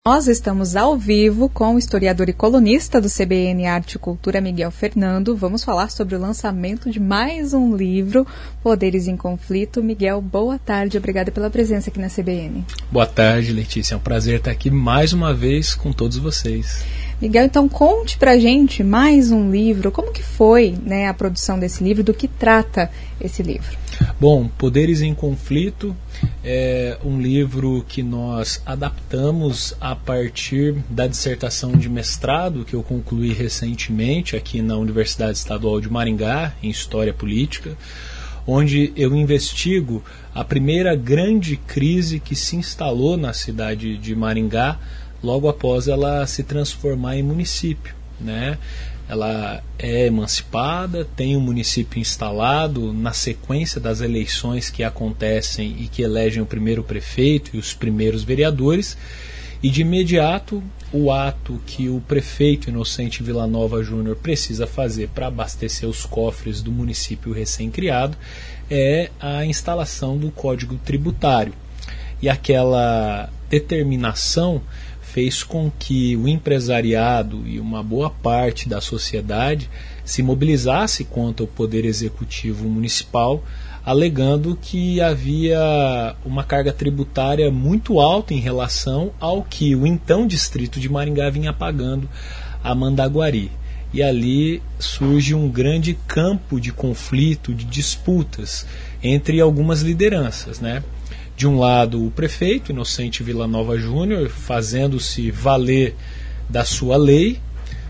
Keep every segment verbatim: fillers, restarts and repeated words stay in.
Nós estamos ao vivo com o historiador e colunista do C B N Arte e Cultura, Miguel Fernando. Vamos falar sobre o lançamento de mais um livro, Poderes em Conflito. Miguel, boa tarde, obrigada pela presença aqui na C B N. Boa tarde, Letícia. É um prazer estar aqui mais uma vez com todos vocês. Miguel, então conte pra gente mais um livro. Como que foi, né, a produção desse livro? Do que trata esse livro? Bom, Poderes em Conflito é um livro que nós adaptamos a partir da dissertação de mestrado que eu concluí recentemente aqui na Universidade Estadual de Maringá, em História Política, onde eu investigo a primeira grande crise que se instalou na cidade de Maringá logo após ela se transformar em município, né? Ela é emancipada, tem um município instalado na sequência das eleições que acontecem e que elegem o primeiro prefeito e os primeiros vereadores, e de imediato o ato que o prefeito Inocente Villanova Júnior precisa fazer para abastecer os cofres do município recém-criado é a instalação do Código Tributário. E aquela determinação fez com que o empresariado e uma boa parte da sociedade se mobilizasse contra o Poder Executivo Municipal, alegando que havia uma carga tributária muito alta em relação ao que o então distrito de Maringá vinha pagando a Mandaguari. E ali surge um grande campo de conflito, de disputas entre algumas lideranças, né? De um lado, o prefeito, Inocente Villanova Júnior, fazendo-se valer da sua lei.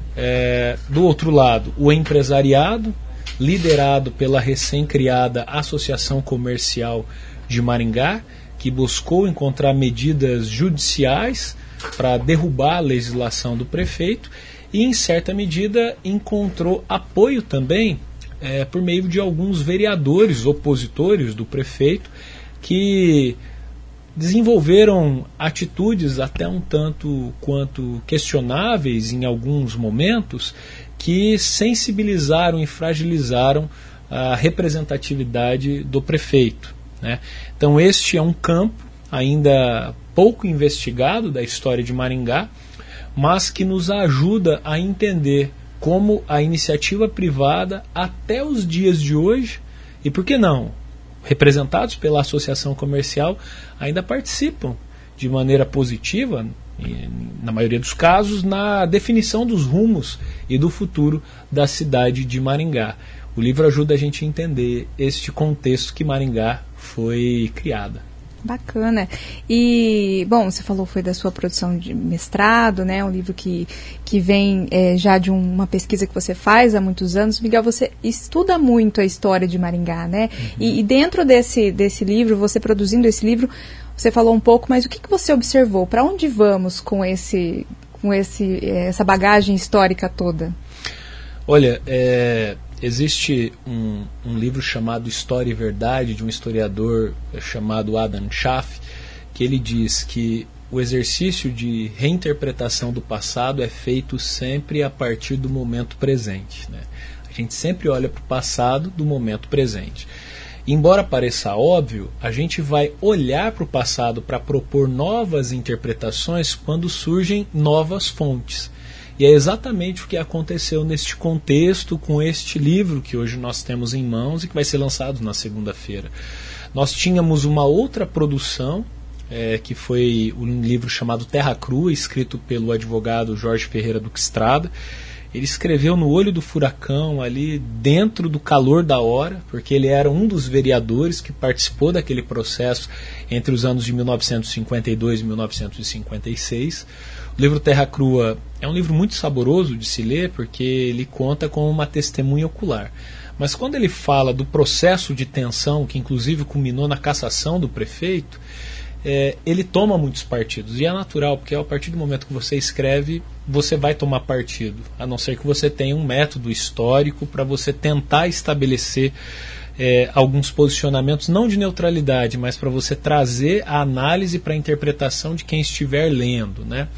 É, do outro lado, o empresariado, liderado pela recém-criada Associação Comercial de Maringá, que buscou encontrar medidas judiciais para derrubar a legislação do prefeito e, em certa medida, encontrou apoio também é, por meio de alguns vereadores opositores do prefeito, que desenvolveram atitudes até um tanto quanto questionáveis em alguns momentos, que sensibilizaram e fragilizaram a representatividade do prefeito, né? Então este é um campo ainda pouco investigado da história de Maringá, mas que nos ajuda a entender como a iniciativa privada até os dias de hoje, e por que não, representados pela associação comercial, ainda participam de maneira positiva, na maioria dos casos, na definição dos rumos e do futuro da cidade de Maringá. O livro ajuda a gente a entender este contexto que Maringá foi criada. Bacana. E, bom, você falou foi da sua produção de mestrado, né? Um livro que, que vem é, já de uma pesquisa que você faz há muitos anos. Miguel, você estuda muito a história de Maringá, né? Uhum. E, e dentro desse, desse livro, você produzindo esse livro, você falou um pouco, mas o que, que você observou? Para onde vamos com, esse, com esse, essa bagagem histórica toda? Olha, é... existe um, um livro chamado História e Verdade, de um historiador chamado Adam Schaff, que ele diz que o exercício de reinterpretação do passado é feito sempre a partir do momento presente, né? A gente sempre olha para o passado do momento presente. Embora pareça óbvio, a gente vai olhar para o passado para propor novas interpretações quando surgem novas fontes. E é exatamente o que aconteceu neste contexto com este livro que hoje nós temos em mãos e que vai ser lançado na segunda-feira. Nós tínhamos uma outra produção, é, que foi um livro chamado Terra Crua, escrito pelo advogado Jorge Ferreira Duque Estrada. Ele escreveu no olho do furacão, ali dentro do calor da hora, porque ele era um dos vereadores que participou daquele processo entre os anos de mil novecentos e cinquenta e dois e mil novecentos e cinquenta e seis. O livro Terra Crua é um livro muito saboroso de se ler, porque ele conta com uma testemunha ocular. Mas quando ele fala do processo de tensão, que inclusive culminou na cassação do prefeito, é, ele toma muitos partidos. E é natural, porque a partir do momento que você escreve, você vai tomar partido, a não ser que você tenha um método histórico para você tentar estabelecer é, alguns posicionamentos, não de neutralidade, mas para você trazer a análise para a interpretação de quem estiver lendo, né?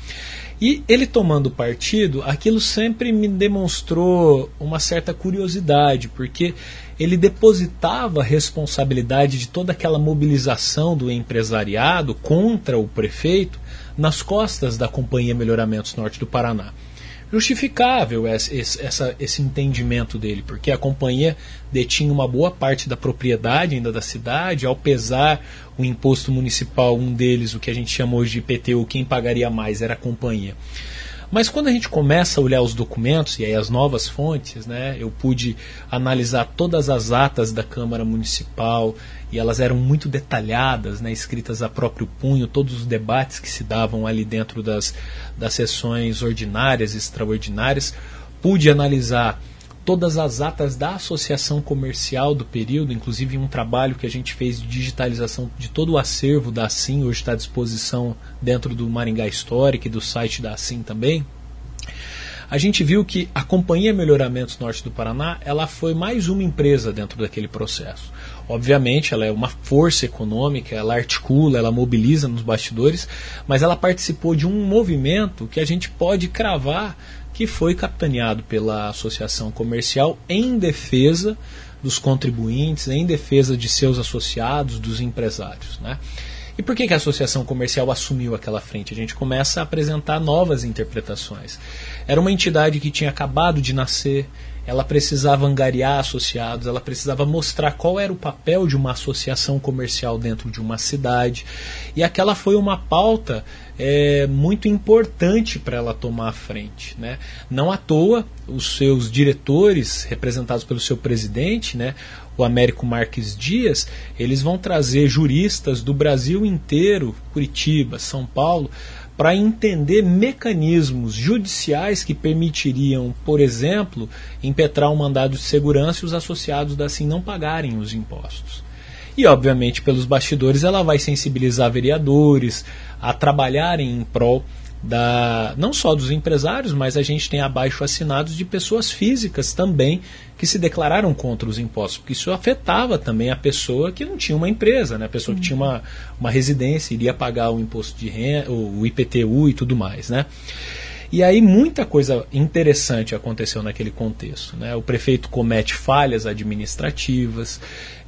E ele tomando partido, aquilo sempre me demonstrou uma certa curiosidade, porque ele depositava a responsabilidade de toda aquela mobilização do empresariado contra o prefeito nas costas da Companhia Melhoramentos Norte do Paraná. Justificável esse, esse, esse entendimento dele, porque a companhia detinha uma boa parte da propriedade ainda da cidade, ao pesar o imposto municipal, um deles, o que a gente chama hoje de I P T U, quem pagaria mais era a companhia. Mas quando a gente começa a olhar os documentos, e aí as novas fontes, né, eu pude analisar todas as atas da Câmara Municipal, e elas eram muito detalhadas, né, escritas a próprio punho, todos os debates que se davam ali dentro das, das sessões ordinárias e extraordinárias. Pude analisar todas as atas da associação comercial do período, inclusive um trabalho que a gente fez de digitalização de todo o acervo da Assim, hoje está à disposição dentro do Maringá Histórico e do site da Assim também. A gente viu que a Companhia Melhoramentos Norte do Paraná, ela foi mais uma empresa dentro daquele processo. Obviamente, ela é uma força econômica, ela articula, ela mobiliza nos bastidores, mas ela participou de um movimento que a gente pode cravar que foi capitaneado pela associação comercial em defesa dos contribuintes, em defesa de seus associados, dos empresários, né? E por que que a associação comercial assumiu aquela frente? A gente começa a apresentar novas interpretações. Era uma entidade que tinha acabado de nascer, ela precisava angariar associados, ela precisava mostrar qual era o papel de uma associação comercial dentro de uma cidade. E aquela foi uma pauta é, muito importante para ela tomar a frente, né? Não à toa, os seus diretores, representados pelo seu presidente, né, o Américo Marques Dias, eles vão trazer juristas do Brasil inteiro, Curitiba, São Paulo, para entender mecanismos judiciais que permitiriam, por exemplo, impetrar um mandado de segurança e os associados da Assim não pagarem os impostos. E, obviamente, pelos bastidores, ela vai sensibilizar vereadores a trabalharem em prol da, não só dos empresários, mas a gente tem abaixo assinados de pessoas físicas também que se declararam contra os impostos, porque isso afetava também a pessoa que não tinha uma empresa, né? A pessoa que tinha uma, uma residência, iria pagar o imposto de renda, o I P T U e tudo mais, né? E aí muita coisa interessante aconteceu naquele contexto, né? O prefeito comete falhas administrativas,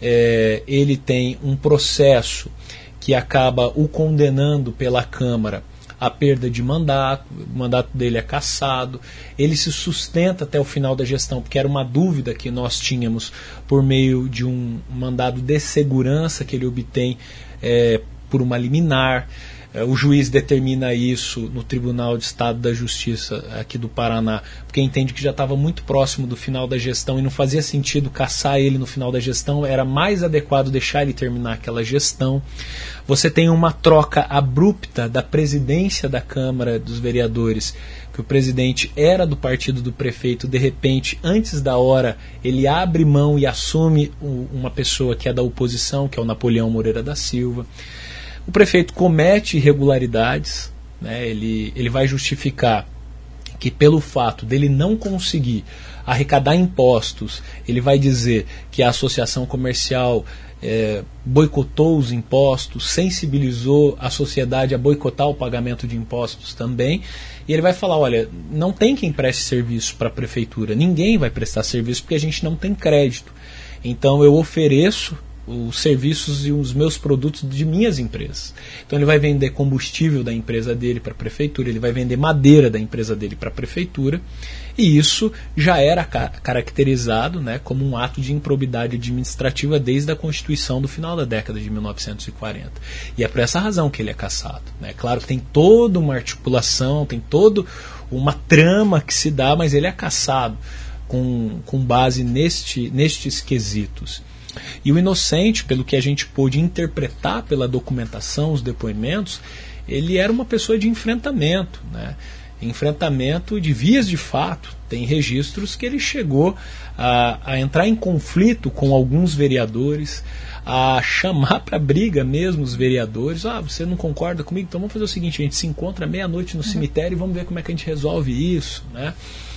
é, ele tem um processo que acaba o condenando pela Câmara a perda de mandato, o mandato dele é cassado, ele se sustenta até o final da gestão, porque era uma dúvida que nós tínhamos por meio de um mandado de segurança que ele obtém é, por uma liminar. O juiz determina isso no Tribunal de Estado da Justiça aqui do Paraná, porque entende que já estava muito próximo do final da gestão e não fazia sentido caçar ele no final da gestão, era mais adequado deixar ele terminar aquela gestão. Você tem uma troca abrupta da presidência da Câmara dos Vereadores, que o presidente era do partido do prefeito, de repente, antes da hora, ele abre mão e assume uma pessoa que é da oposição, que é o Napoleão Moreira da Silva. O prefeito comete irregularidades, né? ele, ele vai justificar que pelo fato dele não conseguir arrecadar impostos, ele vai dizer que a associação comercial é, boicotou os impostos, sensibilizou a sociedade a boicotar o pagamento de impostos também, e ele vai falar, olha, não tem quem preste serviço para a prefeitura, ninguém vai prestar serviço porque a gente não tem crédito, então eu ofereço os serviços e os meus produtos de minhas empresas. Então ele vai vender combustível da empresa dele para a prefeitura, ele vai vender madeira da empresa dele para a prefeitura, e isso já era ca- caracterizado, né, como um ato de improbidade administrativa desde a Constituição do final da década de mil novecentos e quarenta. E é por essa razão que ele é cassado, né? Claro que tem toda uma articulação, tem toda uma trama que se dá, mas ele é cassado com, com base neste, nestes quesitos. E o Inocente, pelo que a gente pôde interpretar pela documentação, os depoimentos, ele era uma pessoa de enfrentamento, né? Enfrentamento de vias de fato. Tem registros que ele chegou a, a entrar em conflito com alguns vereadores, a chamar para briga mesmo os vereadores. Ah, você não concorda comigo? Então vamos fazer o seguinte, a gente se encontra meia-noite no cemitério e vamos ver como é que a gente resolve isso, né?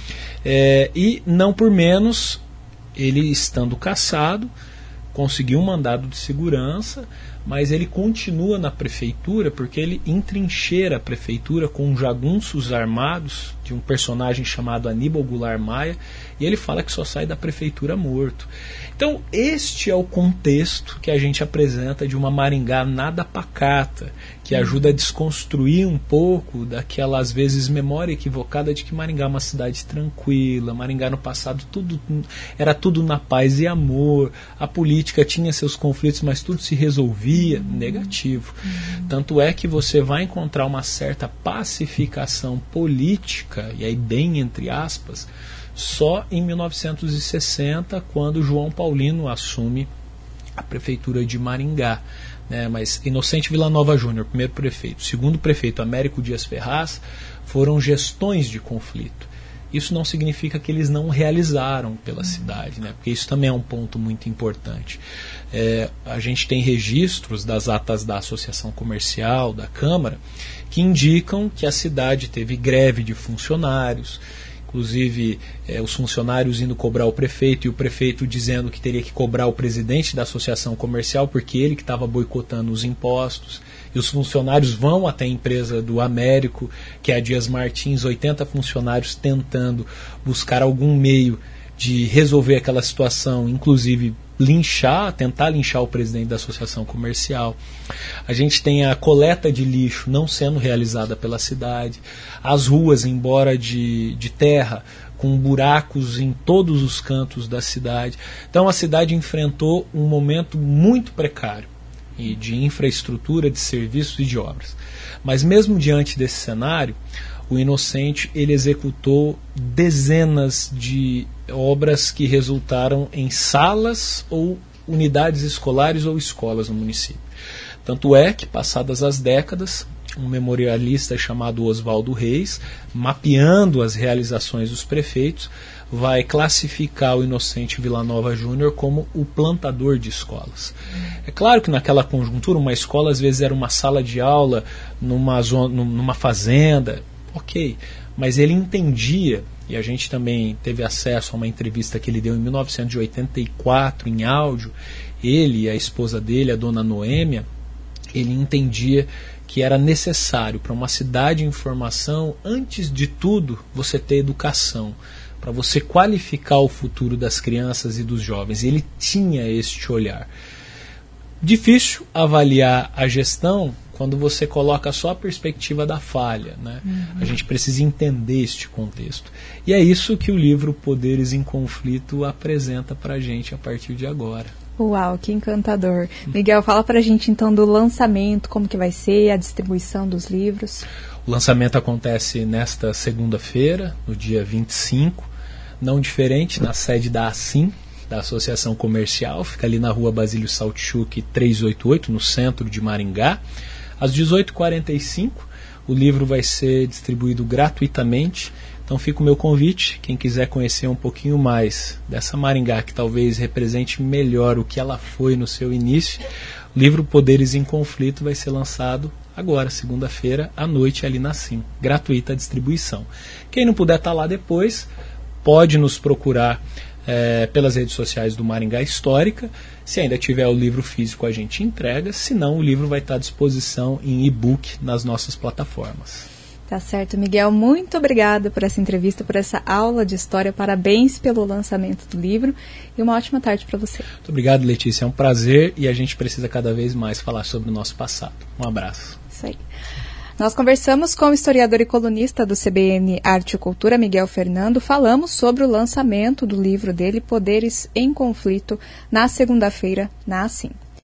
É, e não por menos, ele estando cassado, conseguiu um mandado de segurança mas ele continua na prefeitura porque ele entrincheira a prefeitura com jagunços armados de um personagem chamado Aníbal Goulart Maia, e ele fala que só sai da prefeitura morto. Então este é o contexto que a gente apresenta de uma Maringá nada pacata, que ajuda a desconstruir um pouco daquela, às vezes, memória equivocada de que Maringá é uma cidade tranquila, Maringá no passado tudo, era tudo na paz e amor, a política tinha seus conflitos, mas tudo se resolvia. Negativo. Uhum. Tanto é que você vai encontrar uma certa pacificação política, e aí bem entre aspas, só em mil novecentos e sessenta, quando João Paulino assume a prefeitura de Maringá. Né, mas Inocente Villanova Júnior, primeiro prefeito, segundo prefeito Américo Dias Ferraz, foram gestões de conflito. Isso não significa que eles não realizaram pela cidade, né, porque isso também é um ponto muito importante. É, a gente tem registros das atas da Associação Comercial, da Câmara, que indicam que a cidade teve greve de funcionários, inclusive é, os funcionários indo cobrar o prefeito e o prefeito dizendo que teria que cobrar o presidente da associação comercial porque ele que estava boicotando os impostos, e os funcionários vão até a empresa do Américo, que é a Dias Martins, oitenta funcionários tentando buscar algum meio de resolver aquela situação, inclusive linchar, tentar linchar o presidente da associação comercial. A gente tem a coleta de lixo não sendo realizada pela cidade, as ruas, embora de, de terra, com buracos em todos os cantos da cidade. Então a cidade enfrentou um momento muito precário e de infraestrutura, de serviços e de obras. Mas mesmo diante desse cenário, o Inocente ele executou dezenas de obras que resultaram em salas ou unidades escolares ou escolas no município. Tanto é que, passadas as décadas, um memorialista chamado Oswaldo Reis, mapeando as realizações dos prefeitos, vai classificar o Inocente Villanova Júnior como o plantador de escolas. É claro que naquela conjuntura uma escola às vezes era uma sala de aula numa, zona, numa fazenda, ok, mas ele entendia, e a gente também teve acesso a uma entrevista que ele deu em mil novecentos e oitenta e quatro em áudio, ele e a esposa dele, a dona Noêmia, ele entendia que era necessário para uma cidade em formação, antes de tudo, você ter educação, para você qualificar o futuro das crianças e dos jovens. Ele tinha este olhar. Difícil avaliar a gestão quando você coloca só a perspectiva da falha, né? Uhum. A gente precisa entender este contexto. E é isso que o livro Poderes em Conflito apresenta para a gente a partir de agora. Uau, que encantador. Miguel, fala pra gente então do lançamento, como que vai ser, a distribuição dos livros. O lançamento acontece nesta segunda-feira, no dia vinte e cinco, não diferente, na sede da ASSIM, da Associação Comercial, fica ali na rua Basílio Saltchuk trezentos e oitenta e oito, no centro de Maringá. Às dezoito e quarenta e cinco, o livro vai ser distribuído gratuitamente. Então fica o meu convite, quem quiser conhecer um pouquinho mais dessa Maringá, que talvez represente melhor o que ela foi no seu início, o livro Poderes em Conflito vai ser lançado agora, segunda-feira, à noite, ali na ASSIM. Gratuita a distribuição. Quem não puder estar lá depois, pode nos procurar é, pelas redes sociais do Maringá Histórica. Se ainda tiver o livro físico, a gente entrega. Se não, o livro vai estar à disposição em e-book nas nossas plataformas. Tá certo, Miguel. Muito obrigada por essa entrevista, por essa aula de história. Parabéns pelo lançamento do livro e uma ótima tarde para você. Muito obrigado, Letícia. É um prazer e a gente precisa cada vez mais falar sobre o nosso passado. Um abraço. Isso aí. Nós conversamos com o historiador e colunista do C B N Arte e Cultura, Miguel Fernando. Falamos sobre o lançamento do livro dele, Poderes em Conflito, na segunda-feira, na ASSIM.